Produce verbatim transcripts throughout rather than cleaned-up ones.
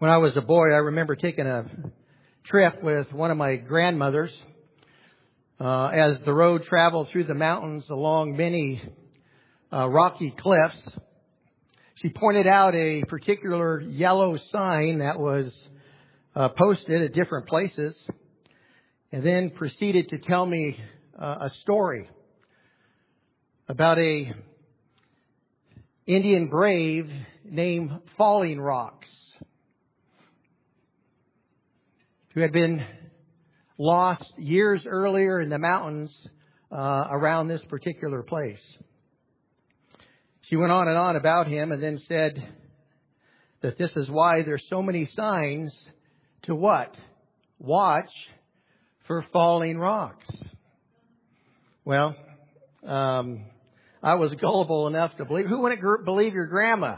When I was a boy, I remember taking a trip with one of my grandmothers uh, as the road traveled through the mountains along many uh, rocky cliffs. She pointed out a particular yellow sign that was uh, posted at different places, and then proceeded to tell me uh, a story about a Indian brave named Falling Rocks, who had been lost years earlier in the mountains uh, around this particular place. She went on and on about him and then said that this is why there's so many signs to what? Watch for falling rocks. Well, um, I was gullible enough to believe. Who wouldn't gr- believe your grandma?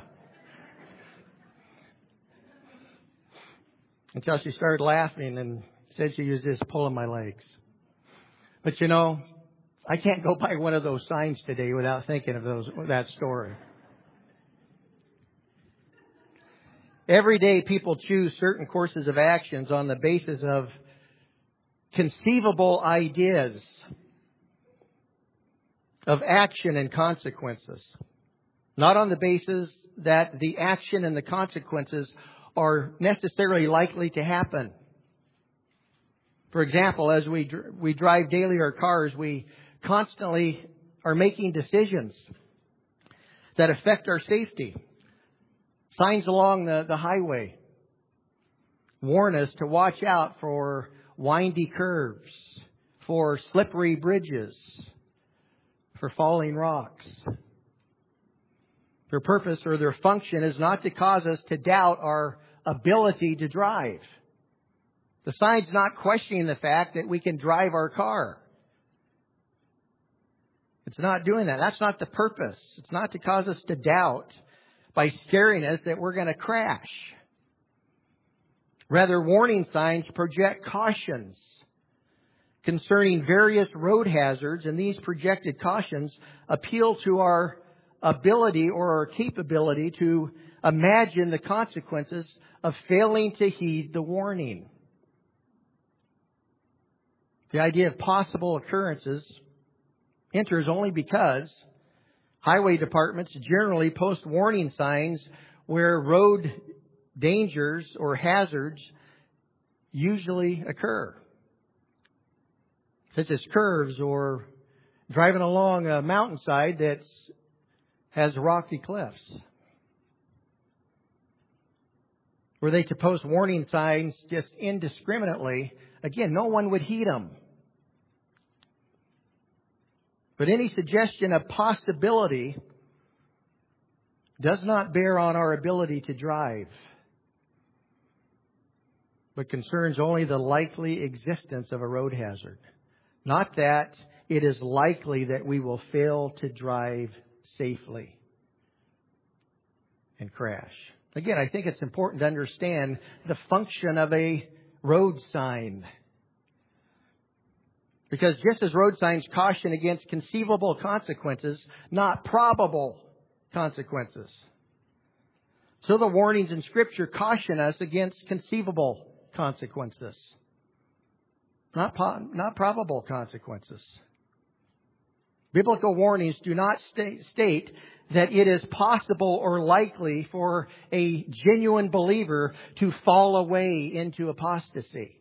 Until she started laughing and said she was just pulling my legs. But you know, I can't go by one of those signs today without thinking of those that story. Every day people choose certain courses of actions on the basis of conceivable ideas of action and consequences. Not on the basis that the action and the consequences are necessarily likely to happen. For example, as we dr- we drive daily our cars, we constantly are making decisions that affect our safety. Signs along the, the highway warn us to watch out for windy curves, for slippery bridges, for falling rocks. Their purpose or their function is not to cause us to doubt our ability to drive. The sign's not questioning the fact that we can drive our car. It's not doing that. That's not the purpose. It's not to cause us to doubt by scaring us that we're going to crash. Rather, warning signs project cautions concerning various road hazards, and these projected cautions appeal to our ability or our capability to imagine the consequences of failing to heed the warning. The idea of possible occurrences enters only because highway departments generally post warning signs where road dangers or hazards usually occur, such as curves or driving along a mountainside that has rocky cliffs. Were they to post warning signs just indiscriminately, again, no one would heed them. But any suggestion of possibility does not bear on our ability to drive, but concerns only the likely existence of a road hazard. Not that it is likely that we will fail to drive safely and crash. Again, I think it's important to understand the function of a road sign. Because just as road signs caution against conceivable consequences, not probable consequences, so the warnings in Scripture caution us against conceivable consequences, not, po- not probable consequences. Biblical warnings do not st- state that it is possible or likely for a genuine believer to fall away into apostasy,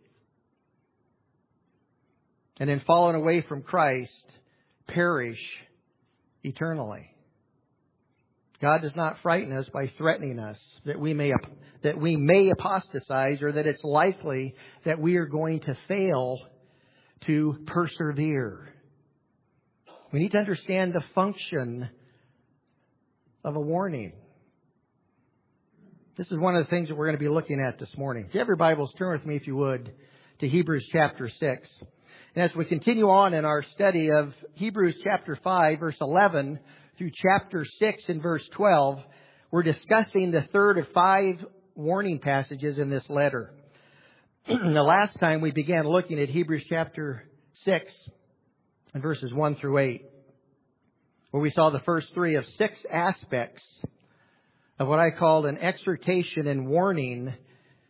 and in falling away from Christ, perish eternally. God does not frighten us by threatening us that we may that we may apostatize, or that it's likely that we are going to fail to persevere. We need to understand the function of a warning. This is one of the things that we're going to be looking at this morning. If you have your Bibles, turn with me, if you would, to Hebrews chapter six. And as we continue on in our study of Hebrews chapter five, verse eleven, through chapter six and verse twelve, we're discussing the third of five warning passages in this letter. The last time we began looking at Hebrews chapter six and verses one through eight, where we saw the first three of six aspects of what I called an exhortation and warning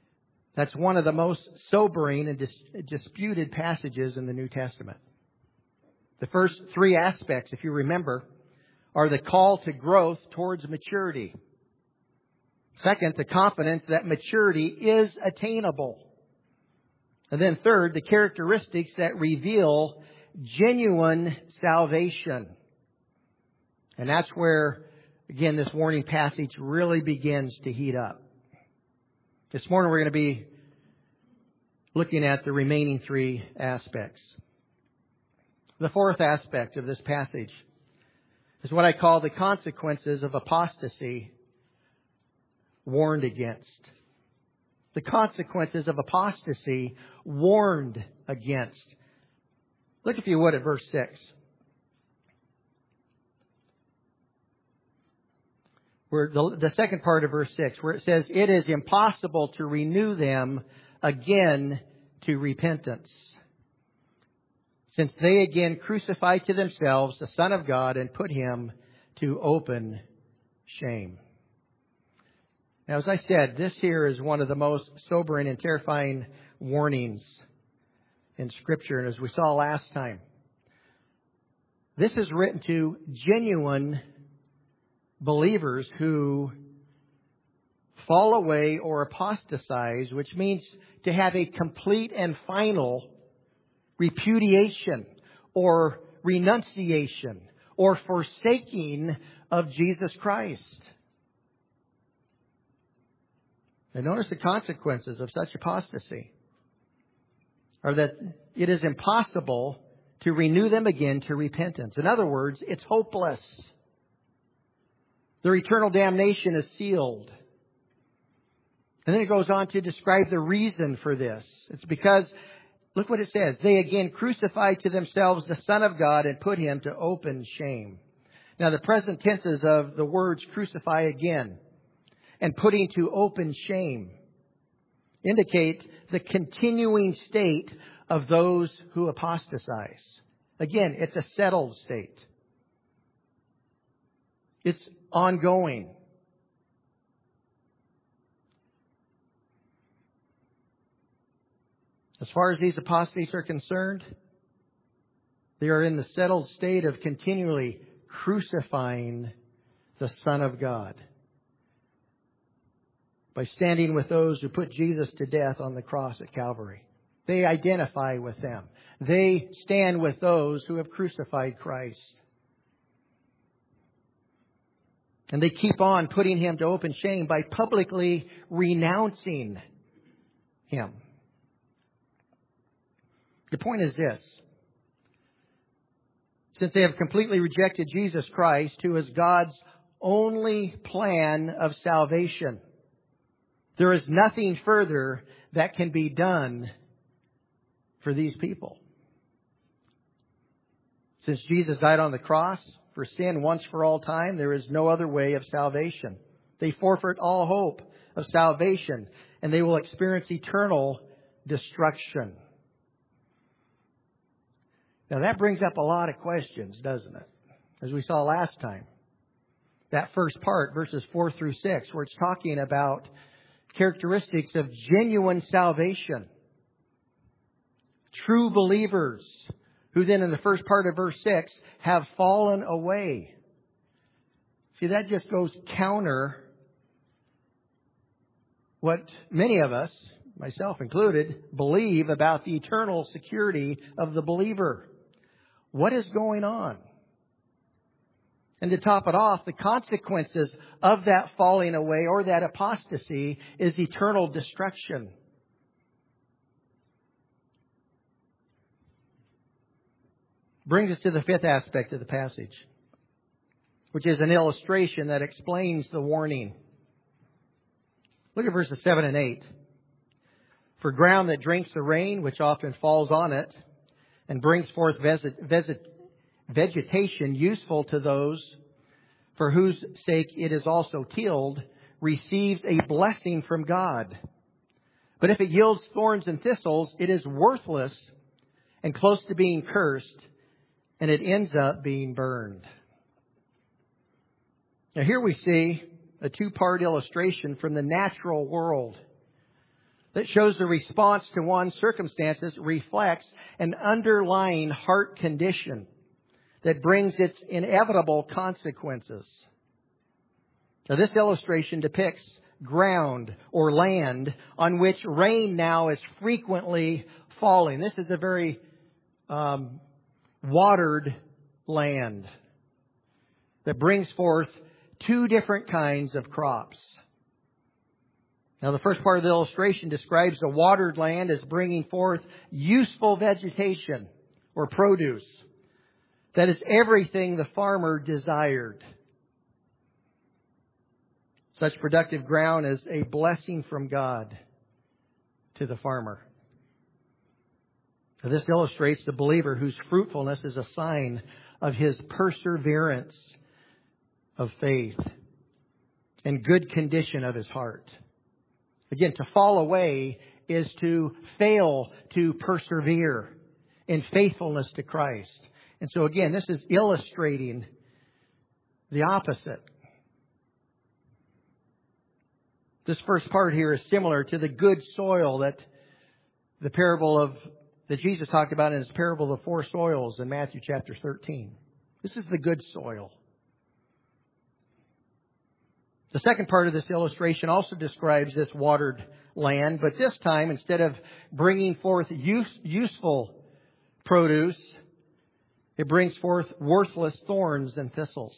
That's one of the most sobering and dis- disputed passages in the New Testament. The first three aspects, if you remember, are the call to growth towards maturity. Second, the confidence that maturity is attainable. And then third, the characteristics that reveal genuine salvation. And that's where, again, this warning passage really begins to heat up. This morning we're going to be looking at the remaining three aspects. The fourth aspect of this passage is what I call the consequences of apostasy warned against. The consequences of apostasy warned against. Look, if you would, at verse six. Where the, the second part of verse six, where it says, "It is impossible to renew them again to repentance, since they again crucify to themselves the Son of God and put Him to open shame." Now, as I said, this here is one of the most sobering and terrifying warnings in Scripture. And as we saw last time, this is written to genuine believers who fall away or apostatize, which means to have a complete and final repudiation or renunciation or forsaking of Jesus Christ. And notice the consequences of such apostasy are that it is impossible to renew them again to repentance. In other words, it's hopeless. Their eternal damnation is sealed. And then it goes on to describe the reason for this. It's because, look what it says, they again crucified to themselves the Son of God and put Him to open shame. Now, the present tenses of the words crucify again and putting to open shame indicate the continuing state of those who apostatize. Again, it's a settled state. It's ongoing. As far as these apostates are concerned, they are in the settled state of continually crucifying the Son of God by standing with those who put Jesus to death on the cross at Calvary. They identify with them. They stand with those who have crucified Christ. And they keep on putting Him to open shame by publicly renouncing Him. The point is this. Since they have completely rejected Jesus Christ, who is God's only plan of salvation, there is nothing further that can be done for these people. Since Jesus died on the cross for sin once for all time, there is no other way of salvation. They forfeit all hope of salvation, and they will experience eternal destruction. Now that brings up a lot of questions, doesn't it? As we saw last time. That first part, verses four through six, where it's talking about characteristics of genuine salvation. True believers who then in the first part of verse six have fallen away. See, that just goes counter what many of us, myself included, believe about the eternal security of the believer. What is going on? And to top it off, the consequences of that falling away or that apostasy is eternal destruction. Brings us to the fifth aspect of the passage, which is an illustration that explains the warning. Look at verses seven and eight. For ground that drinks the rain, which often falls on it, and brings forth veget- veget- vegetation useful to those for whose sake it is also tilled, receives a blessing from God. But if it yields thorns and thistles, it is worthless and close to being cursed, and it ends up being burned. Now here we see a two-part illustration from the natural world. that shows the response to one's circumstances reflects an underlying heart condition that brings its inevitable consequences. Now, this illustration depicts ground or land on which rain now is frequently falling. This is a very um, watered land that brings forth two different kinds of crops. Now, the first part of the illustration describes the watered land as bringing forth useful vegetation or produce. That is everything the farmer desired. Such productive ground is a blessing from God to the farmer. Now, this illustrates the believer whose fruitfulness is a sign of his perseverance of faith and good condition of his heart. Again, to fall away is to fail to persevere in faithfulness to Christ. And so again, this is illustrating the opposite. This first part here is similar to the good soil that the parable of that Jesus talked about in his parable of the four soils in Matthew chapter thirteen. This is the good soil. The second part of this illustration also describes this watered land, but this time, instead of bringing forth use, useful produce, it brings forth worthless thorns and thistles.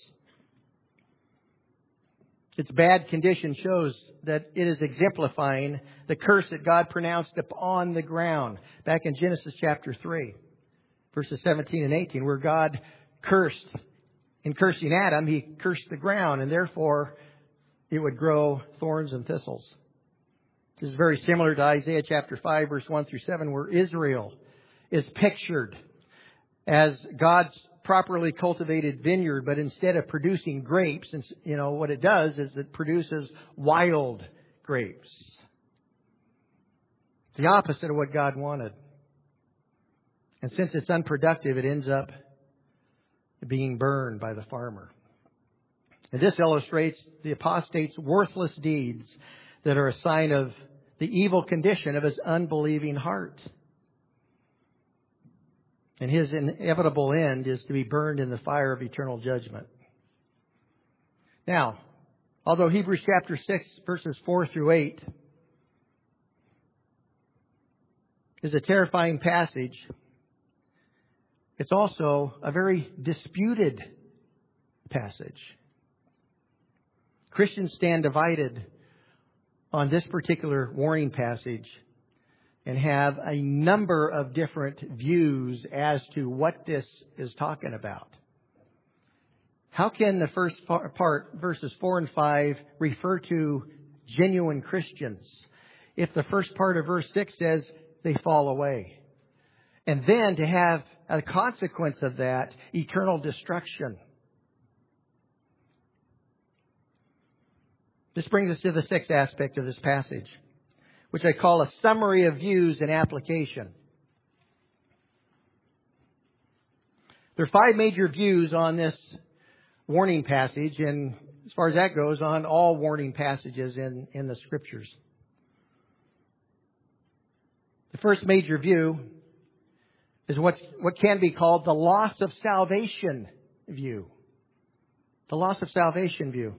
Its bad condition shows that it is exemplifying the curse that God pronounced upon the ground back in Genesis chapter three, verses seventeen and eighteen, where God cursed. In cursing Adam, He cursed the ground, and therefore it would grow thorns and thistles. This is very similar to Isaiah chapter five, verse one through seven, where Israel is pictured as God's properly cultivated vineyard, but instead of producing grapes, and you know what it does is it produces wild grapes. The opposite of what God wanted. And since it's unproductive, it ends up being burned by the farmer. And this illustrates the apostate's worthless deeds that are a sign of the evil condition of his unbelieving heart. And his inevitable end is to be burned in the fire of eternal judgment. Now, although Hebrews chapter six, verses four through eight is a terrifying passage, it's also a very disputed passage. Christians stand divided on this particular warning passage and have a number of different views as to what this is talking about. How can the first part, verses four and five, refer to genuine Christians if the first part of verse six says they fall away? And then to have a consequence of that, eternal destruction. This brings us to the sixth aspect of this passage, which I call a summary of views and application. There are five major views on this warning passage, and as far as that goes, on all warning passages in, in the Scriptures. The first major view is what's, what can be called the loss of salvation view. The loss of salvation view.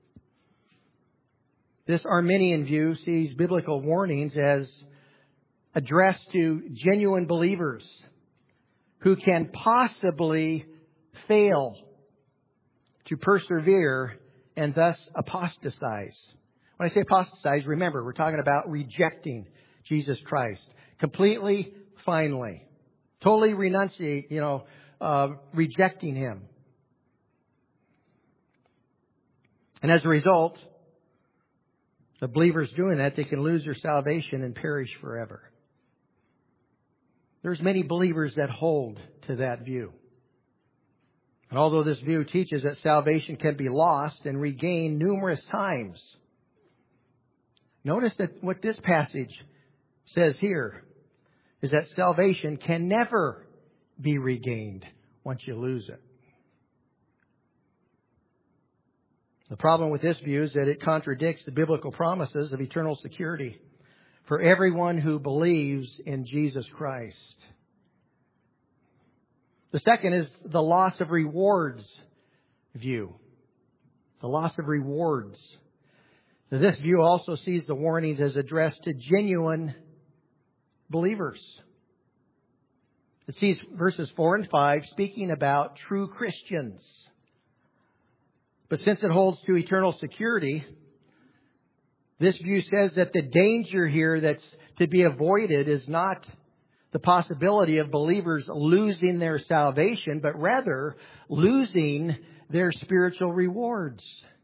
This Arminian view sees biblical warnings as addressed to genuine believers who can possibly fail to persevere and thus apostatize. When I say apostatize, remember, we're talking about rejecting Jesus Christ completely, finally, totally renunciate, you know, uh, rejecting Him. And as a result, the believers doing that, they can lose their salvation and perish forever. There's many believers that hold to that view. And although this view teaches that salvation can be lost and regained numerous times, notice that what this passage says here is that salvation can never be regained once you lose it. The problem with this view is that it contradicts the biblical promises of eternal security for everyone who believes in Jesus Christ. The second is the loss of rewards view. The loss of rewards. Now, this view also sees the warnings as addressed to genuine believers. It sees verses four and five speaking about true Christians. But since it holds to eternal security, this view says that the danger here that's to be avoided is not the possibility of believers losing their salvation, but rather losing their spiritual rewards.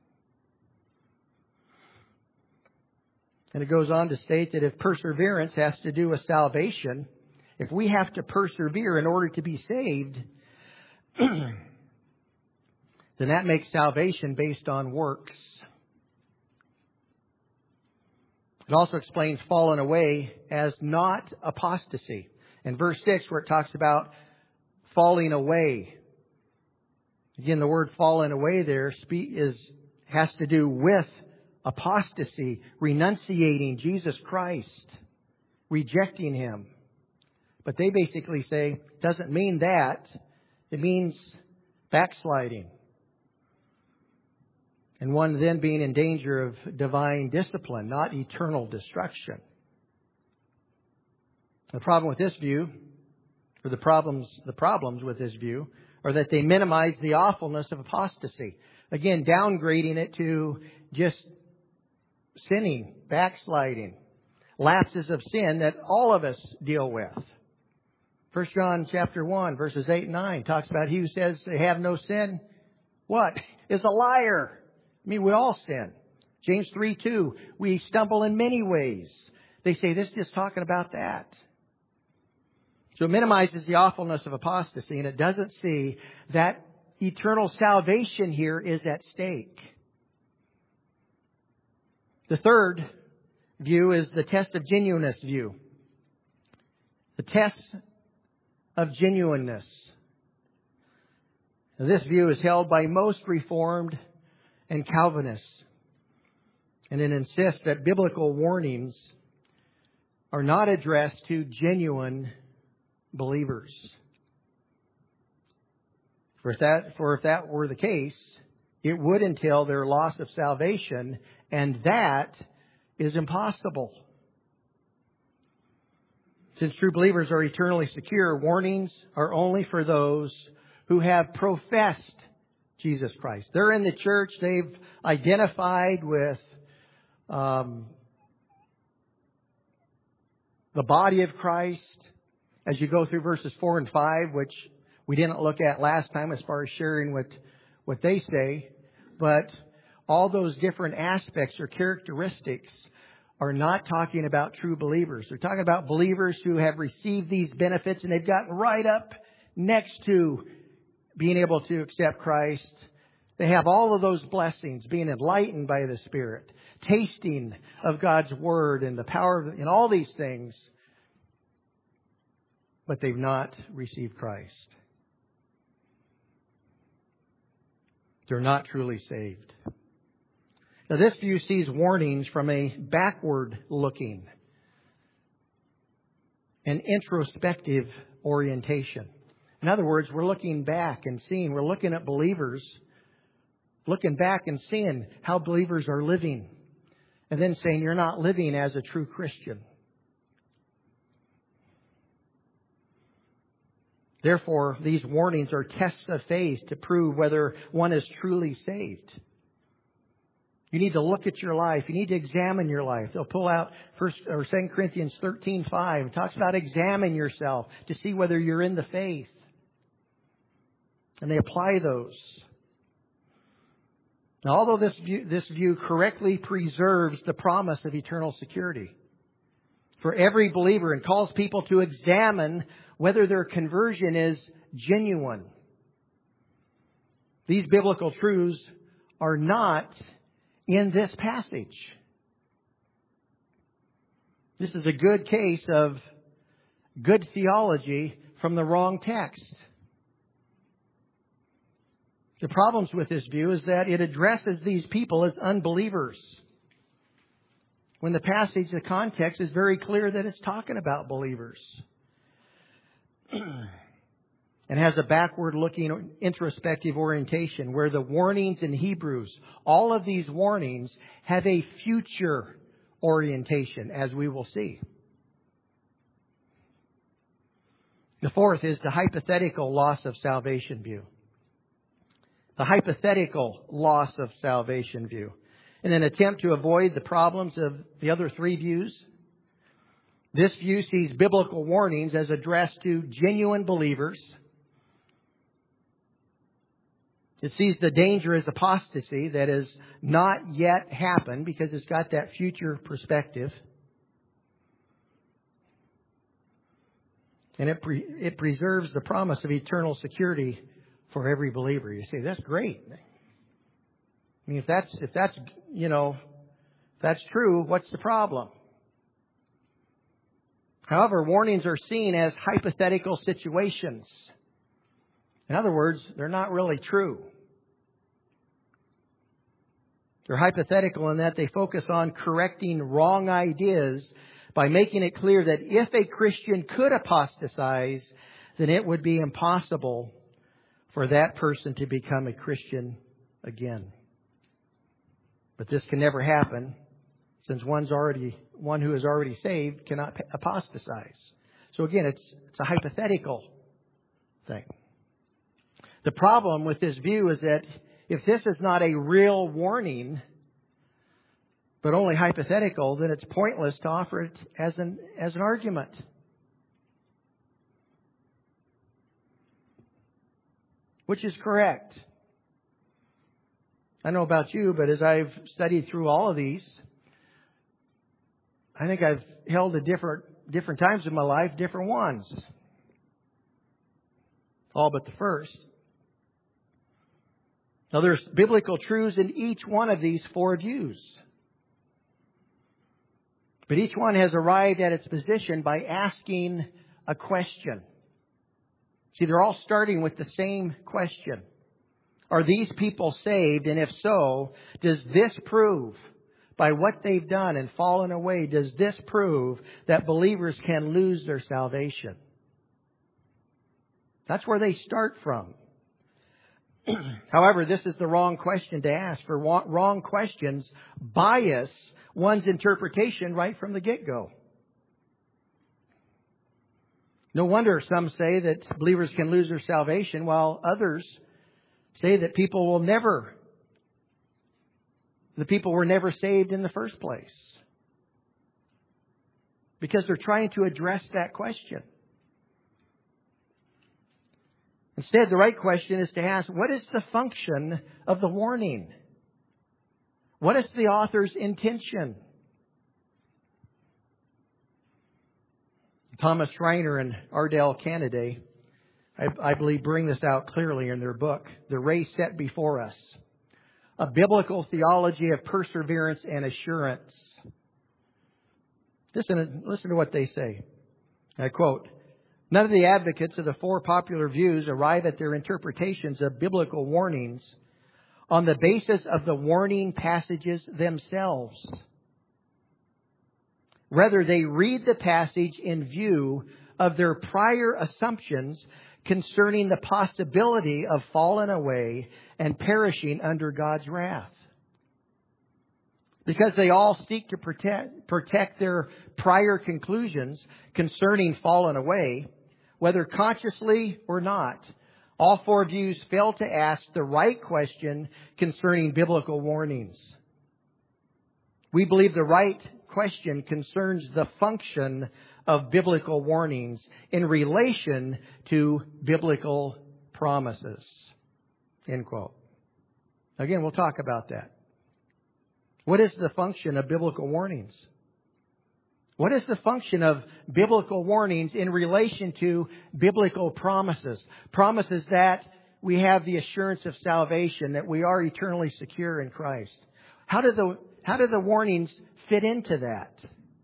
And it goes on to state that if perseverance has to do with salvation, if we have to persevere in order to be saved, then that makes salvation based on works. It also explains fallen away as not apostasy. In verse six, where it talks about falling away. Again, the word fallen away there is has to do with apostasy, renunciating Jesus Christ, rejecting Him. But they basically say, it doesn't mean that. It means backsliding. And one then being in danger of divine discipline, not eternal destruction. The problem with this view, or the problems, the problems with this view, are that they minimize the awfulness of apostasy. Again, downgrading it to just sinning, backsliding, lapses of sin that all of us deal with. First John chapter one, verses eight and nine talks about he who says they have no sin, what? Is a liar. I mean, we all sin. James three two, we stumble in many ways. They say this is just talking about that. So it minimizes the awfulness of apostasy, and it doesn't see that eternal salvation here is at stake. The third view is the test of genuineness view. The test of genuineness. Now, this view is held by most Reformed and Calvinists, and it insists that biblical warnings are not addressed to genuine believers. For if that, for if that were the case, it would entail their loss of salvation, and that is impossible. Since true believers are eternally secure, warnings are only for those who have professed Jesus Christ. They're in the church. They've identified with um, the body of Christ. As you go through verses four and five, which we didn't look at last time as far as sharing what, what they say, but all those different aspects or characteristics are not talking about true believers. They're talking about believers who have received these benefits and they've gotten right up next to being able to accept Christ. They have all of those blessings, being enlightened by the Spirit, tasting of God's Word and the power of, and all these things. But they've not received Christ. They're not truly saved. Now, this view sees warnings from a backward-looking and introspective orientation. In other words, we're looking back and seeing, we're looking at believers, looking back and seeing how believers are living, and then saying you're not living as a true Christian. Therefore, these warnings are tests of faith to prove whether one is truly saved. You need to look at your life. You need to examine your life. They'll pull out First or Second Corinthians thirteen five. It talks about examine yourself to see whether you're in the faith. And they apply those. Now, although this view, this view correctly preserves the promise of eternal security for every believer and calls people to examine whether their conversion is genuine, these biblical truths are not in this passage. This is a good case of good theology from the wrong text. The problems with this view is that it addresses these people as unbelievers. when the passage, the context is very clear that it's talking about believers. And has a backward-looking introspective orientation where the warnings in Hebrews, all of these warnings have a future orientation, as we will see. The fourth is the hypothetical loss of salvation view. The hypothetical loss of salvation view. In an attempt to avoid the problems of the other three views, this view sees biblical warnings as addressed to genuine believers. It sees the danger as apostasy that has not yet happened because it's got that future perspective. And it pre- it preserves the promise of eternal security for every believer. You say, that's great. I mean, if that's, if that's, you know, if that's true, what's the problem? However, warnings are seen as hypothetical situations. In other words, they're not really true. They're hypothetical in that they focus on correcting wrong ideas by making it clear that if a Christian could apostatize, then it would be impossible for that person to become a Christian again. But this can never happen, since one's already one who is already saved cannot apostatize. So again, it's it's a hypothetical thing. The problem with this view is that if this is not a real warning, but only hypothetical, then it's pointless to offer it as an as an argument. Which is correct. I don't know about you, but as I've studied through all of these, I think I've held at different different times in my life, different ones. All but the first. Now, there's biblical truths in each one of these four views. But each one has arrived at its position by asking a question. See, they're all starting with the same question. Are these people saved? And if so, does this prove, by what they've done and fallen away, does this prove that believers can lose their salvation? That's where they start from. However, this is the wrong question to ask. For wrong questions bias one's interpretation right from the get-go. No wonder some say that believers can lose their salvation, while others say that people will never, the people were never saved in the first place. Because they're trying to address that question. Instead, the right question is to ask, what is the function of the warning? What is the author's intention? Thomas Schreiner and Ardell Kennedy, I, I believe, bring this out clearly in their book, The Race Set Before Us, A Biblical Theology of Perseverance and Assurance. Listen, listen to what they say. I quote, "None of the advocates of the four popular views arrive at their interpretations of biblical warnings on the basis of the warning passages themselves. Rather, they read the passage in view of their prior assumptions concerning the possibility of falling away and perishing under God's wrath. Because they all seek to protect, protect their prior conclusions concerning falling away, whether consciously or not, all four views fail to ask the right question concerning biblical warnings. We believe the right question concerns the function of biblical warnings in relation to biblical promises." End quote. Again, we'll talk about that. What is the function of biblical warnings? What is the function of biblical warnings in relation to biblical promises? Promises that we have the assurance of salvation, that we are eternally secure in Christ. How do the, how do the warnings fit into that?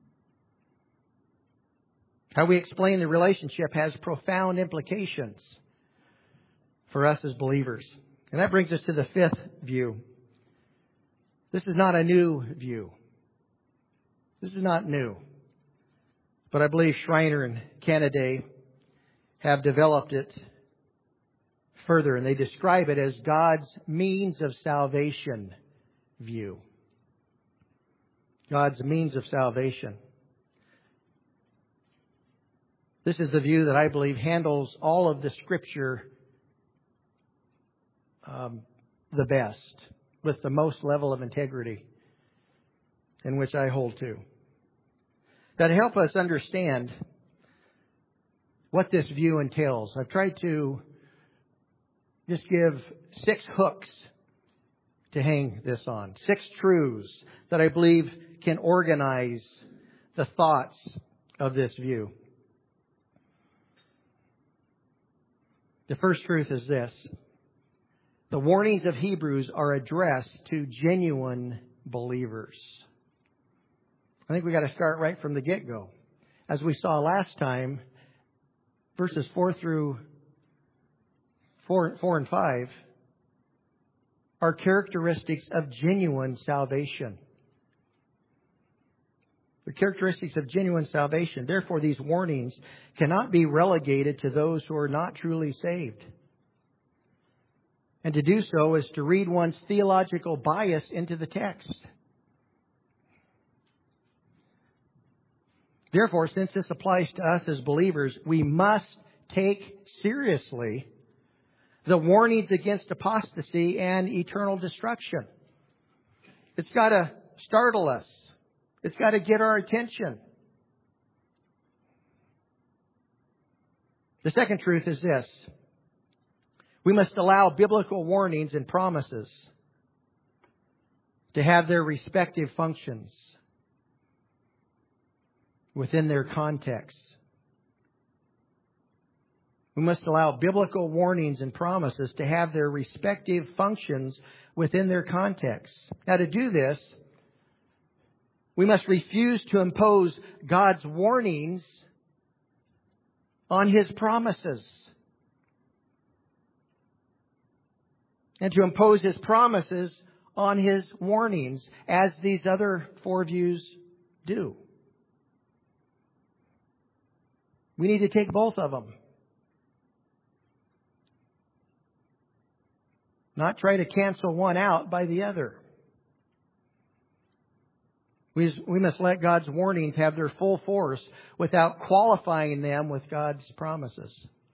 How we explain the relationship has profound implications for us as believers. And that brings us to the fifth view. This is not a new view. This is not new. But I believe Schreiner and Kennedy have developed it further, and they describe it as God's means of salvation view. God's means of salvation. This is the view that I believe handles all of the Scripture um, the best, with the most level of integrity, in which I hold to. That help us understand what this view entails. I've tried to just give six hooks to hang this on. Six truths that I believe can organize the thoughts of this view. The first truth is this: the warnings of Hebrews are addressed to genuine believers. I think we got to start right from the get-go. As we saw last time, verses four through four, four and five are characteristics of genuine salvation. The characteristics of genuine salvation. Therefore, these warnings cannot be relegated to those who are not truly saved. And to do so is to read one's theological bias into the text. Therefore, since this applies to us as believers, we must take seriously the warnings against apostasy and eternal destruction. It's got to startle us. It's got to get our attention. The second truth is this: we must allow biblical warnings and promises to have their respective functions within their context. We must allow biblical warnings and promises to have their respective functions within their context. Now, to do this, we must refuse to impose God's warnings on His promises, and to impose His promises on His warnings, as these other four views do. We need to take both of them. Not try to cancel one out by the other. We, we must let God's warnings have their full force without qualifying them with God's promises.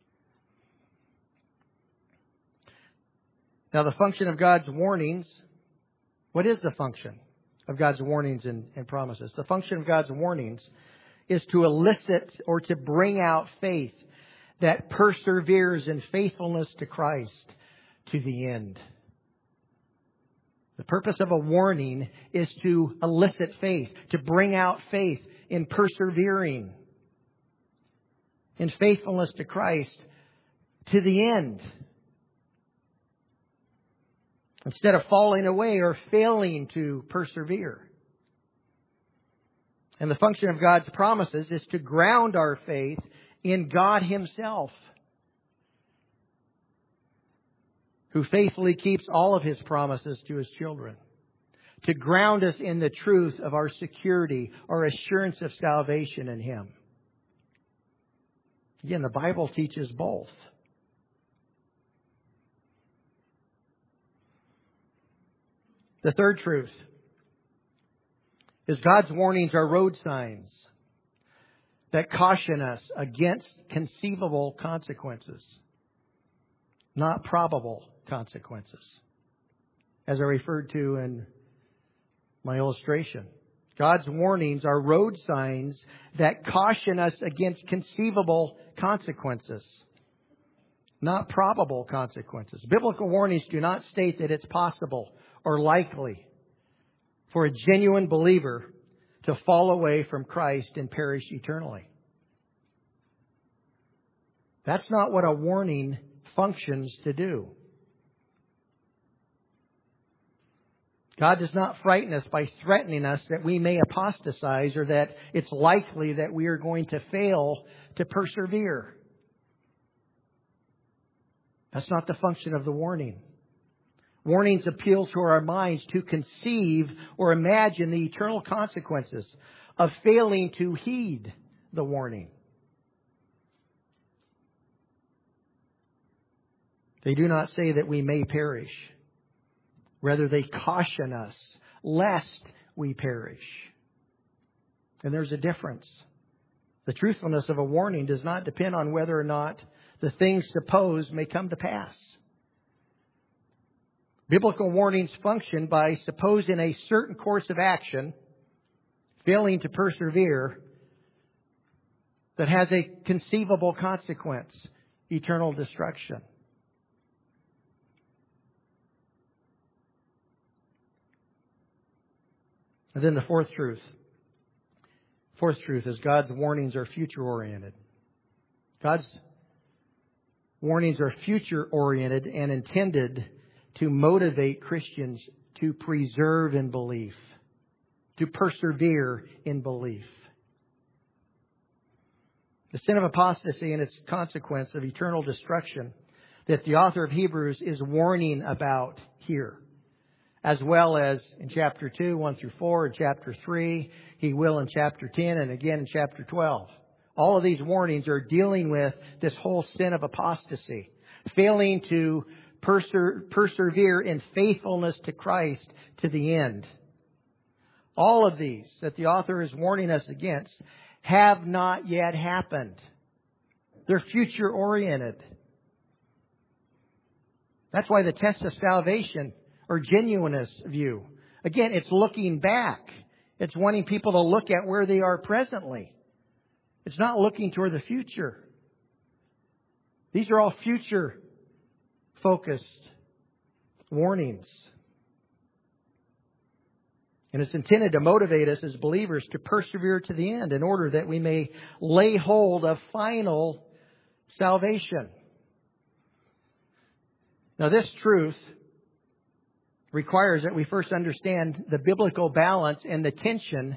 Now, the function of God's warnings, what is the function of God's warnings and, and promises? The function of God's warnings is to elicit or to bring out faith that perseveres in faithfulness to Christ to the end. The purpose of a warning is to elicit faith, to bring out faith in persevering in faithfulness to Christ to the end, instead of falling away or failing to persevere. And the function of God's promises is to ground our faith in God Himself, who faithfully keeps all of His promises to His children. To ground us in the truth of our security, our assurance of salvation in Him. Again, the Bible teaches both. The third truth is God's warnings are road signs that caution us against conceivable consequences, not probable consequences, as I referred to in my illustration. God's warnings are road signs that caution us against conceivable consequences, not probable consequences. Biblical warnings do not state that it's possible or likely for a genuine believer to fall away from Christ and perish eternally. That's not what a warning functions to do. God does not frighten us by threatening us that we may apostatize or that it's likely that we are going to fail to persevere. That's not the function of the warning. Warnings appeal to our minds to conceive or imagine the eternal consequences of failing to heed the warning. They do not say that we may perish. Rather, they caution us lest we perish. And there's a difference. The truthfulness of a warning does not depend on whether or not the things supposed may come to pass. Biblical warnings function by supposing a certain course of action, failing to persevere, that has a conceivable consequence, eternal destruction. And then the fourth truth. Fourth truth is God's warnings are future-oriented. God's warnings are future-oriented and intended to motivate Christians to preserve in belief, to persevere in belief. The sin of apostasy and its consequence of eternal destruction that the author of Hebrews is warning about here, as well as in chapter two, one through four, and chapter three, he will in chapter ten, and again in chapter twelve. All of these warnings are dealing with this whole sin of apostasy, failing to perser- persevere in faithfulness to Christ to the end. All of these that the author is warning us against have not yet happened. They're future-oriented. That's why the test of salvation or genuineness view, again, it's looking back. It's wanting people to look at where they are presently. It's not looking toward the future. These are all future-focused warnings. And it's intended to motivate us as believers to persevere to the end in order that we may lay hold of final salvation. Now, this truth requires that we first understand the biblical balance and the tension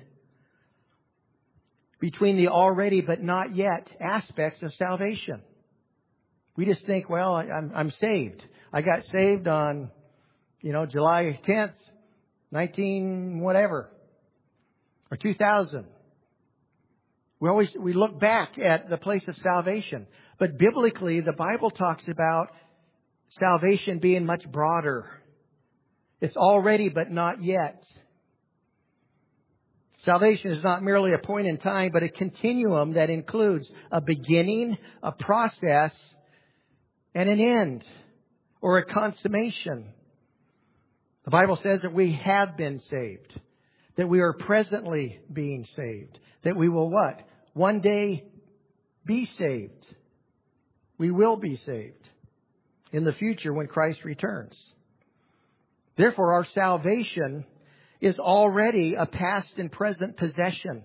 between the already but not yet aspects of salvation. We just think, well, I'm, I'm saved. I got saved on, you know, July tenth, nineteen whatever, or two thousand. We always, we look back at the place of salvation. But biblically, the Bible talks about salvation being much broader. It's already but not yet. Salvation is not merely a point in time, but a continuum that includes a beginning, a process, and an end, or a consummation. The Bible says that we have been saved, that we are presently being saved, that we will what? One day be saved. We will be saved in the future when Christ returns. Therefore, our salvation is already a past and present possession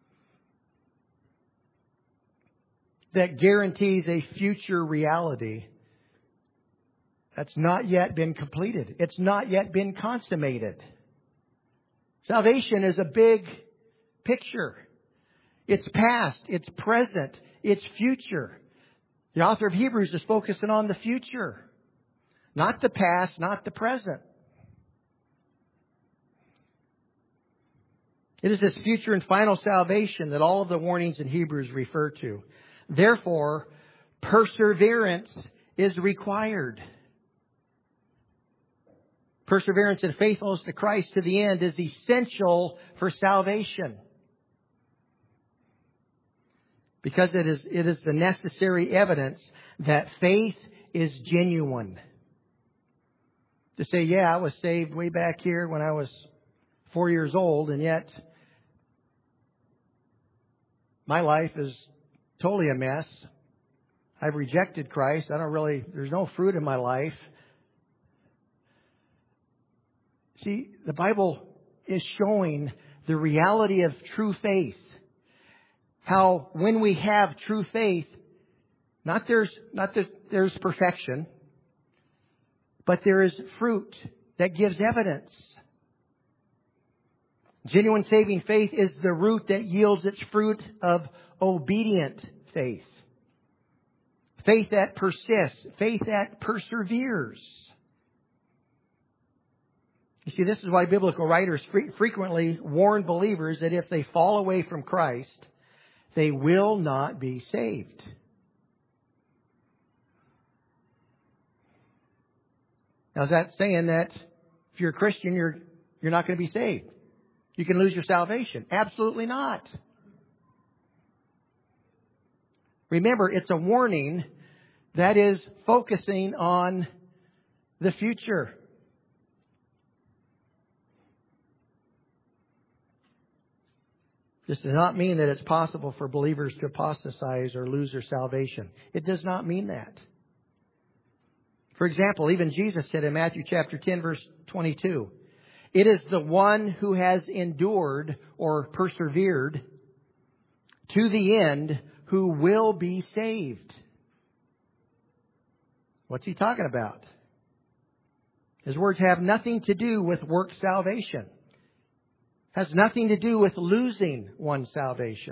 that guarantees a future reality that's not yet been completed. It's not yet been consummated. Salvation is a big picture. It's past, it's present, it's future. The author of Hebrews is focusing on the future, not the past, not the present. It is this future and final salvation that all of the warnings in Hebrews refer to. Therefore, perseverance is required. Perseverance and faithfulness to Christ to the end is essential for salvation. Because it is, it is the necessary evidence that faith is genuine. To say, yeah, I was saved way back here when I was four years old, and yet my life is totally a mess. I've rejected Christ. I don't really, there's no fruit in my life. See, the Bible is showing the reality of true faith. How when we have true faith, not there's, not that there's perfection, but there is fruit that gives evidence. Genuine saving faith is the root that yields its fruit of obedient faith. Faith that persists. Faith that perseveres. You see, this is why biblical writers fre- frequently warn believers that if they fall away from Christ, they will not be saved. Now, is that saying that if you're a Christian, you're, you're not going to be saved? You can lose your salvation? Absolutely not. Remember, it's a warning that is focusing on the future. This does not mean that it's possible for believers to apostatize or lose their salvation. It does not mean that. For example, even Jesus said in Matthew chapter ten, verse twenty-two, "It is the one who has endured or persevered to the end who will be saved." What's he talking about? His words have nothing to do with work salvation. Has nothing to do with losing one's salvation.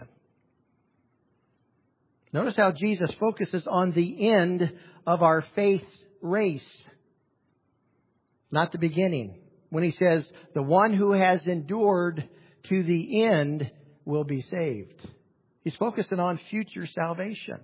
Notice how Jesus focuses on the end of our faith race, not the beginning. When he says, "The one who has endured to the end will be saved." He's focusing on future salvation.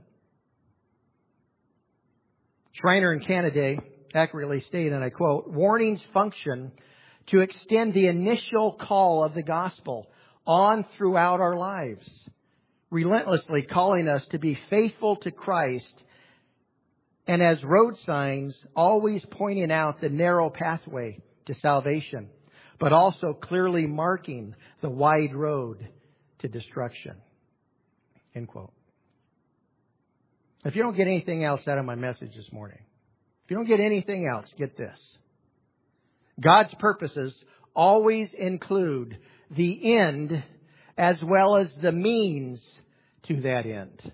Schreiner and Canaday accurately state, and I quote, "Warnings function to extend the initial call of the gospel on throughout our lives, relentlessly calling us to be faithful to Christ, and as road signs, always pointing out the narrow pathway to salvation, but also clearly marking the wide road to destruction." End quote. If you don't get anything else out of my message this morning, if you don't get anything else, get this. God's purposes always include the end as well as the means to that end.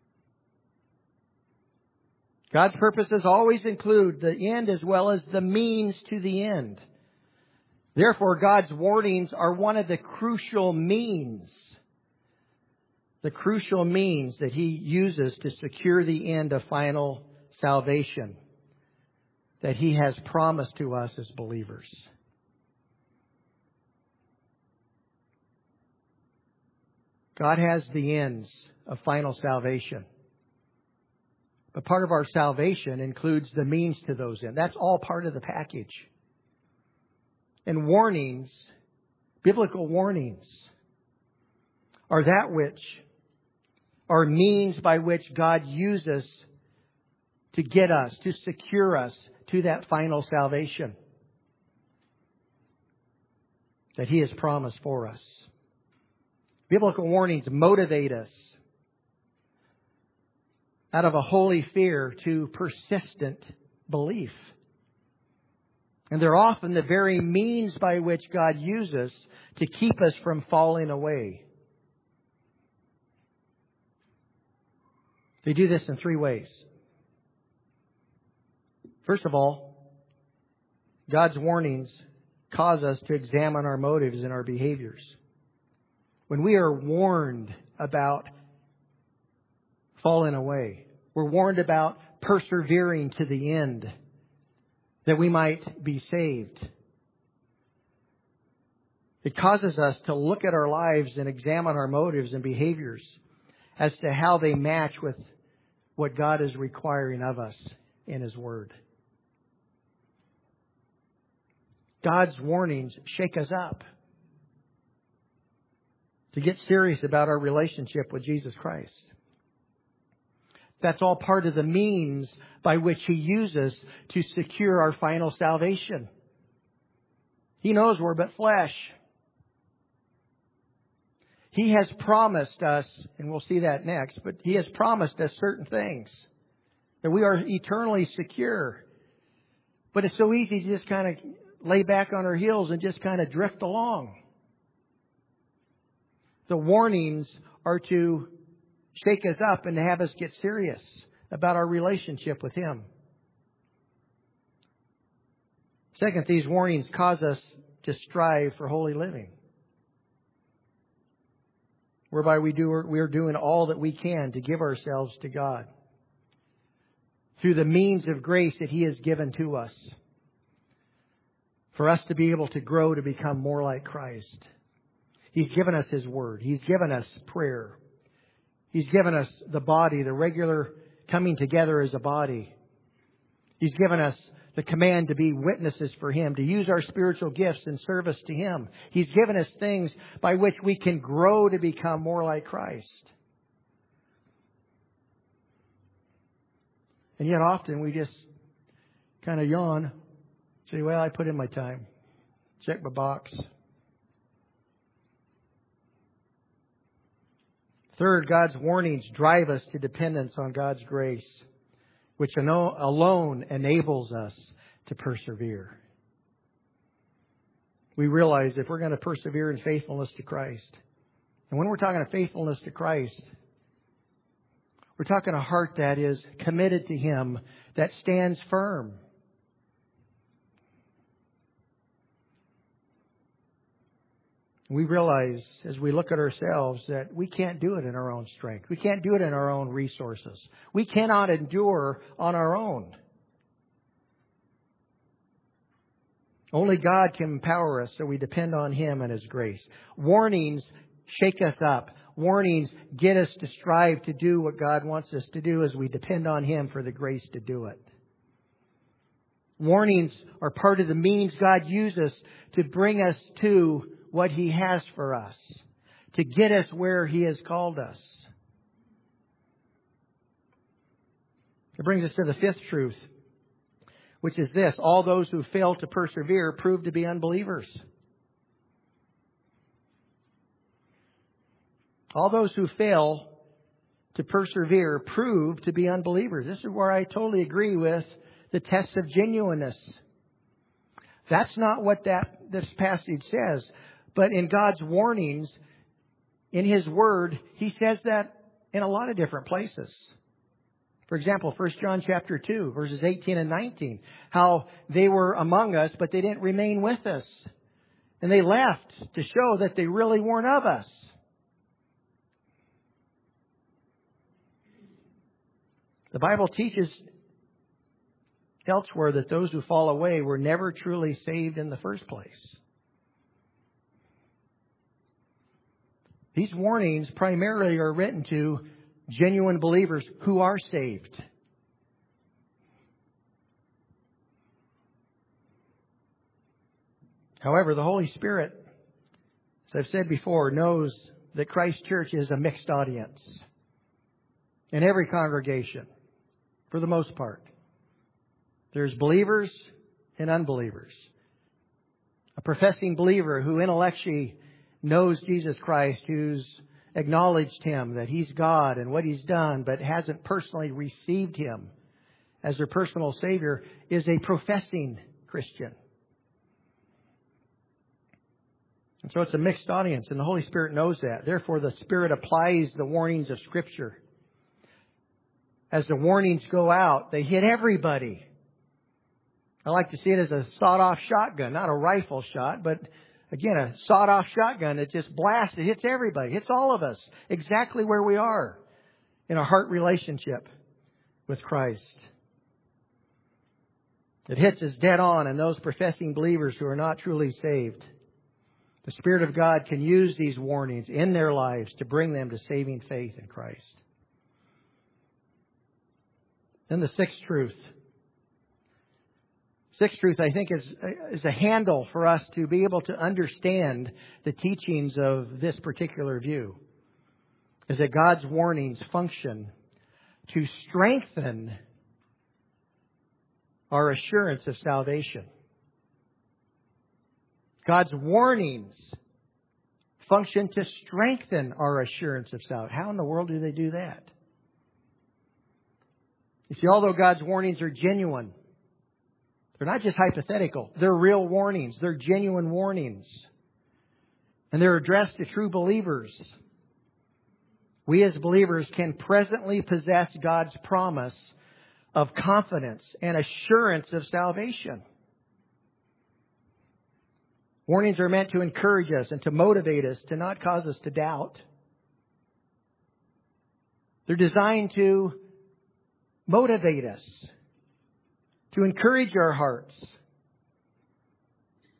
God's purposes always include the end as well as the means to the end. Therefore, God's warnings are one of the crucial means, the crucial means that He uses to secure the end of final salvation that He has promised to us as believers. God has the ends of final salvation. But part of our salvation includes the means to those ends. That's all part of the package. And warnings, biblical warnings, are that which are means by which God uses to get us, to secure us to that final salvation that He has promised for us. Biblical warnings motivate us out of a holy fear to persistent belief. And they're often the very means by which God uses to keep us from falling away. They do this in three ways. First of all, God's warnings cause us to examine our motives and our behaviors. When we are warned about falling away, we're warned about persevering to the end, that we might be saved. It causes us to look at our lives and examine our motives and behaviors as to how they match with what God is requiring of us in His Word. God's warnings shake us up to get serious about our relationship with Jesus Christ. That's all part of the means by which He uses to secure our final salvation. He knows we're but flesh. He has promised us, and we'll see that next, but He has promised us certain things, that we are eternally secure. But it's so easy to just kind of lay back on our heels and just kind of drift along. The warnings are to shake us up and to have us get serious about our relationship with Him. Second, these warnings cause us to strive for holy living, whereby we do we are doing all that we can to give ourselves to God through the means of grace that He has given to us. for us to be able to grow to become more like Christ. He's given us His Word. He's given us prayer. He's given us the body, the regular coming together as a body. He's given us the command to be witnesses for Him, to use our spiritual gifts in service to Him. He's given us things by which we can grow to become more like Christ. And yet often we just kind of yawn, say, well, I put in my time, check my box. Third, God's warnings drive us to dependence on God's grace, which alone enables us to persevere. We realize if we're going to persevere in faithfulness to Christ, and when we're talking of faithfulness to Christ, we're talking a heart that is committed to Him, that stands firm. We realize as we look at ourselves that we can't do it in our own strength. We can't do it in our own resources. We cannot endure on our own. Only God can empower us, so we depend on Him and His grace. Warnings shake us up. Warnings get us to strive to do what God wants us to do as we depend on Him for the grace to do it. Warnings are part of the means God uses to bring us to what He has for us, to get us where He has called us. It brings us to the fifth truth, which is this: all those who fail to persevere prove to be unbelievers. All those who fail to persevere prove to be unbelievers. This is where I totally agree with the test of genuineness. That's not what that this passage says. But in God's warnings, in His Word, He says that in a lot of different places. For example, First John chapter two, verses eighteen and nineteen. How they were among us, but they didn't remain with us. And they left to show that they really weren't of us. The Bible teaches elsewhere that those who fall away were never truly saved in the first place. These warnings primarily are written to genuine believers who are saved. However, the Holy Spirit, as I've said before, knows that Christ Church is a mixed audience in every congregation, for the most part. There's believers and unbelievers. A professing believer who intellectually knows Jesus Christ, who's acknowledged Him, that He's God and what He's done, but hasn't personally received Him as their personal Savior, is a professing Christian. And so it's a mixed audience, and the Holy Spirit knows that. Therefore, the Spirit applies the warnings of Scripture. As the warnings go out, they hit everybody. I like to see it as a sawed-off shotgun, not a rifle shot, but again, a sawed-off shotgun that just blasts, it hits everybody, hits all of us, exactly where we are in a heart relationship with Christ. It hits us dead on in those professing believers who are not truly saved. The Spirit of God can use these warnings in their lives to bring them to saving faith in Christ. Then the sixth truth. Sixth truth, I think, is, is a handle for us to be able to understand the teachings of this particular view. Is that God's warnings function to strengthen our assurance of salvation. God's warnings function to strengthen our assurance of salvation. How in the world do they do that? You see, although God's warnings are genuine, they're not just hypothetical. They're real warnings. They're genuine warnings. And they're addressed to true believers. We as believers can presently possess God's promise of confidence and assurance of salvation. Warnings are meant to encourage us and to motivate us, to not cause us to doubt. They're designed to motivate us, to encourage our hearts.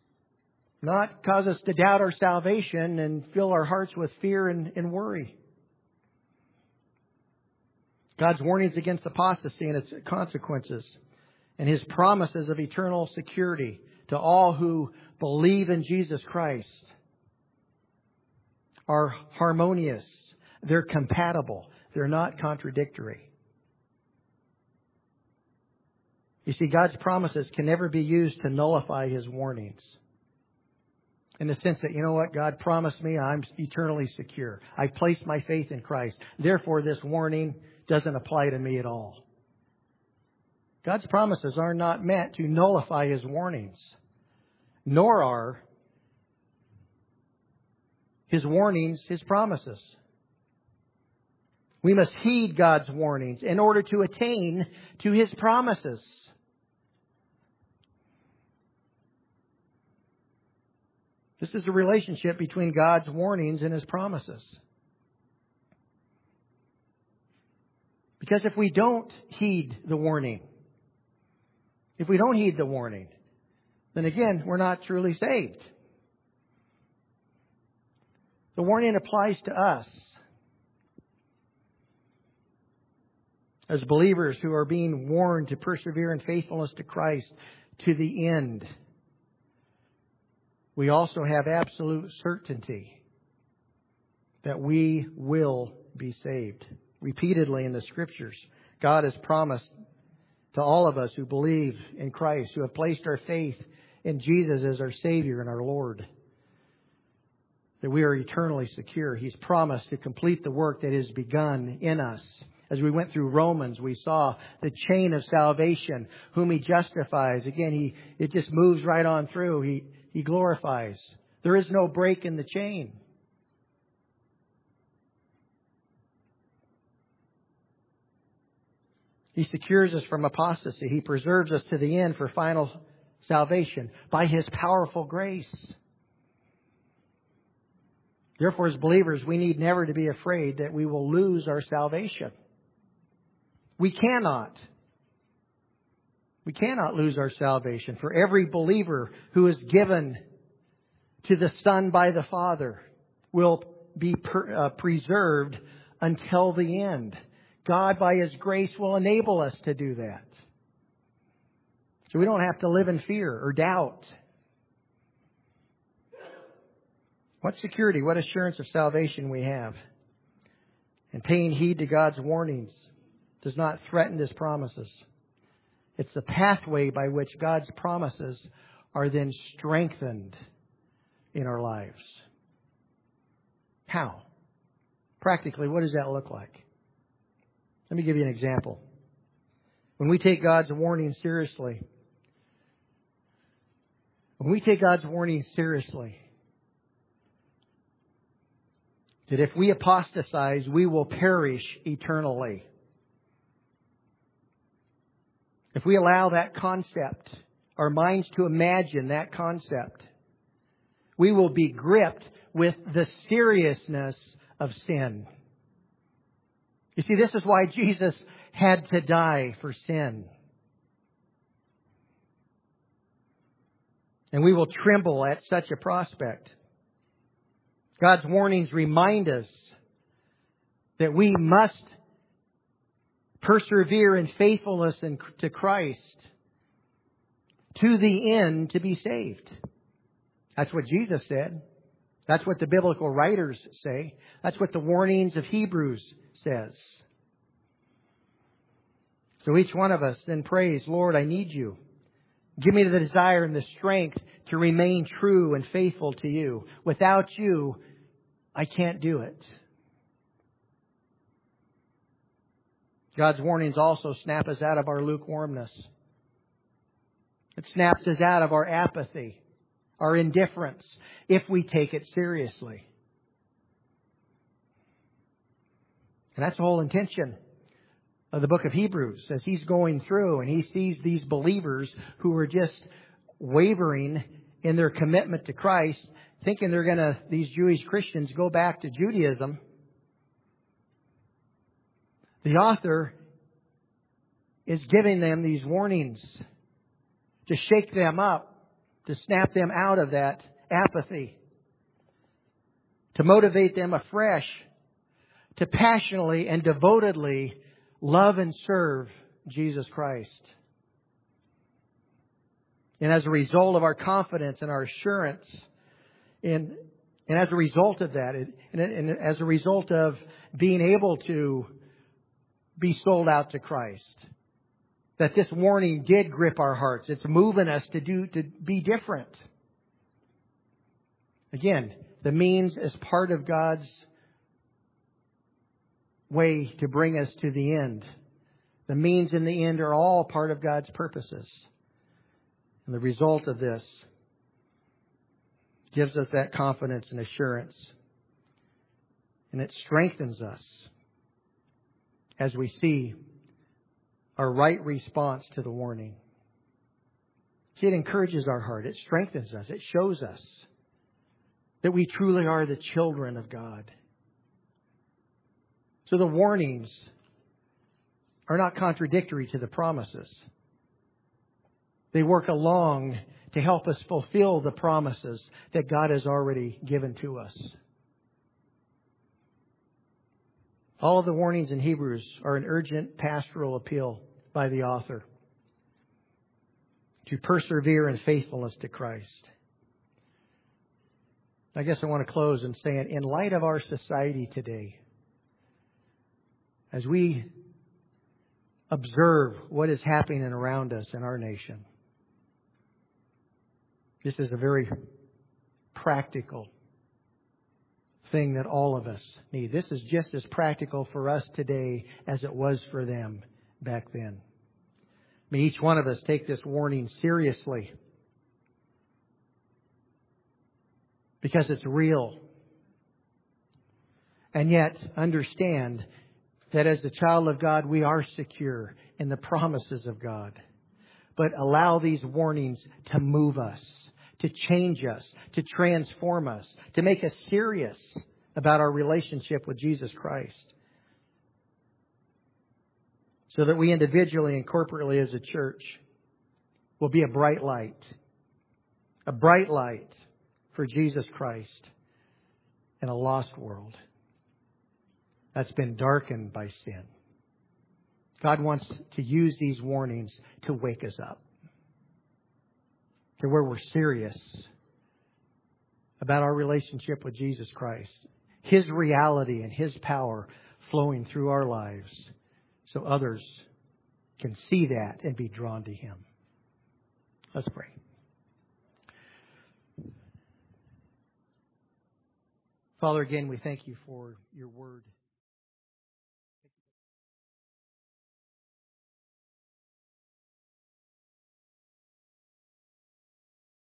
Not cause us to doubt our salvation and fill our hearts with fear and, and worry. God's warnings against apostasy and its consequences, and His promises of eternal security to all who believe in Jesus Christ are harmonious. They're compatible. They're not contradictory. You see, God's promises can never be used to nullify His warnings. In the sense that, you know what, God promised me I'm eternally secure. I placed my faith in Christ. Therefore, this warning doesn't apply to me at all. God's promises are not meant to nullify His warnings, nor are His warnings His promises. We must heed God's warnings in order to attain to His promises. This is a relationship between God's warnings and His promises. Because if we don't heed the warning, if we don't heed the warning, then again, we're not truly saved. The warning applies to us as believers who are being warned to persevere in faithfulness to Christ to the end. We also have absolute certainty that we will be saved. Repeatedly in the Scriptures, God has promised to all of us who believe in Christ, who have placed our faith in Jesus as our Savior and our Lord, that we are eternally secure. He's promised to complete the work that is begun in us. As we went through Romans, we saw the chain of salvation, whom He justifies. Again, He it just moves right on through. He He glorifies. There is no break in the chain. He secures us from apostasy. He preserves us to the end for final salvation by His powerful grace. Therefore, as believers, we need never to be afraid that we will lose our salvation. We cannot. We cannot lose our salvation. For every believer who is given to the Son by the Father will be per, uh, preserved until the end. God, by His grace, will enable us to do that. So we don't have to live in fear or doubt. What security, what assurance of salvation we have. And paying heed to God's warnings does not threaten His promises. It's the pathway by which God's promises are then strengthened in our lives. How? Practically, what does that look like? Let me give you an example. When we take God's warning seriously, when we take God's warning seriously, that if we apostatize, we will perish eternally. If we allow that concept, our minds to imagine that concept, we will be gripped with the seriousness of sin. You see, this is why Jesus had to die for sin. And we will tremble at such a prospect. God's warnings remind us that we must persevere in faithfulness to Christ to the end to be saved. That's what Jesus said. That's what the biblical writers say. That's what the warnings of Hebrews says. So each one of us then prays, Lord, I need You. Give me the desire and the strength to remain true and faithful to You. Without You, I can't do it. God's warnings also snap us out of our lukewarmness. It snaps us out of our apathy, our indifference, if we take it seriously. And that's the whole intention of the book of Hebrews, as he's going through and he sees these believers who are just wavering in their commitment to Christ, thinking they're going to, these Jewish Christians, go back to Judaism. The author is giving them these warnings to shake them up, to snap them out of that apathy, to motivate them afresh to passionately and devotedly love and serve Jesus Christ. And as a result of our confidence and our assurance, in, and as a result of that, it, and, and as a result of being able to be sold out to Christ, that this warning did grip our hearts. It's moving us to do to be different. Again, the means is part of God's way to bring us to the end. The means and the end are all part of God's purposes. And the result of this gives us that confidence and assurance. And it strengthens us as we see our right response to the warning. See, it encourages our heart. It strengthens us. It shows us that we truly are the children of God. So the warnings are not contradictory to the promises. They work along to help us fulfill the promises that God has already given to us. All of the warnings in Hebrews are an urgent pastoral appeal by the author to persevere in faithfulness to Christ. I guess I want to close in saying, in light of our society today, as we observe what is happening around us in our nation, this is a very practical thing that all of us need. This is just as practical for us today as it was for them back then. May each one of us take this warning seriously, because it's real. And yet understand that as a child of God, we are secure in the promises of God. But allow these warnings to move us, to change us, to transform us, to make us serious about our relationship with Jesus Christ. So that we individually and corporately as a church will be a bright light. A bright light for Jesus Christ in a lost world that's been darkened by sin. God wants to use these warnings to wake us up to where we're serious about our relationship with Jesus Christ, His reality and His power flowing through our lives so others can see that and be drawn to Him. Let's pray. Father, again, we thank You for Your word.